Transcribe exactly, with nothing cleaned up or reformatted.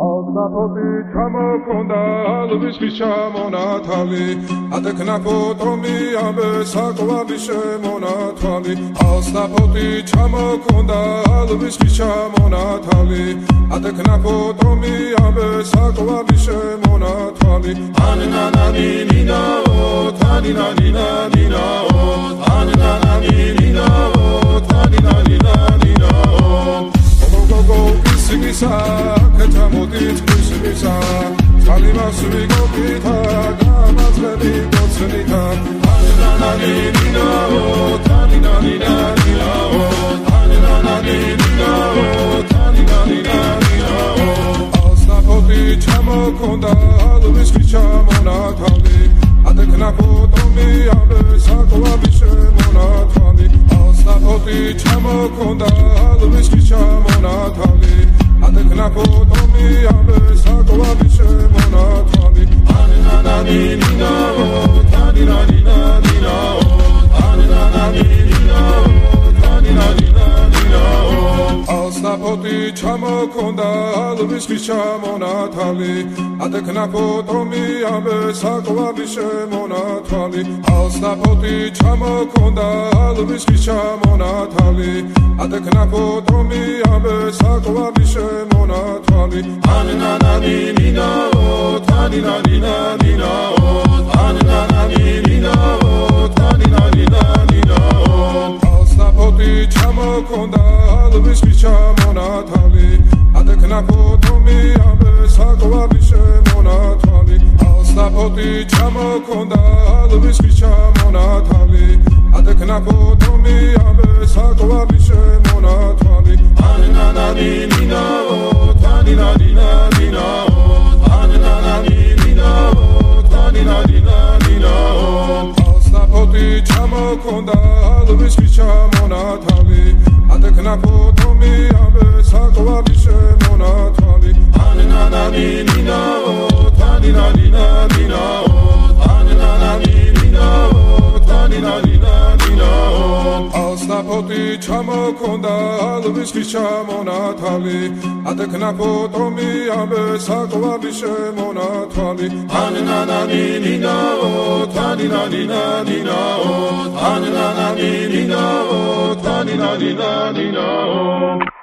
Alsapoti ჩამოქონდა ალვისის ჩამონათალი ატექნა ფოტომი ამბე საკვალი შემონათვალი Alsapoti ჩამოქონდა ალვისის ჩამონათალი ატექნა ფოტომი ამბე საკვალი შემონათვალი ანანანინინაო თანინანინანინაო ანანანინინაო თანინანინანინაო Go kisimisa ketamodit kisimisa Kalimas vigo kita gamas veli gotsenita Anananina o taninanina nina o Anananina o taninanina nina o Alsapoti çamokonda alviski çamonatali Atekna potomi ambe sakovabi shemonatali Alsapoti çamokonda alviski çamonatali Atekna potomi ambe sakovabi shemonatali Anananina o taninanina nina o Anananina o taninanina nina o Alsapoti çamokonda alviski çamonatali Atekna potomi ambe sakovabi shemonatali Alsapoti çamokonda alviski çamonatali Atekna potomi ambe sakovabi shemonatali Anananina o taninanina nina o Anananina o taninanina nina o Alsapoti çamokonda alviski çamonatali Atekna potomi ambe sakovabi shemonatali Alsapoti çamokonda alviski çamonatali Atekna potomi ambe sakovabi shemonatali Anananina o taninanina nina o Anananina o taninanina nina o Alsapoti çamokonda alviski çamonatali Atekna potomi ambe sakovabi shemonatali Anananina o taninanina nina o Anananina o taninanina nina o Alsapoti çamokonda alviski çamonatali Atekna potomi ambe sakovabi shemonatali Anananina o taninanina nina o Anananina o taninanina nina o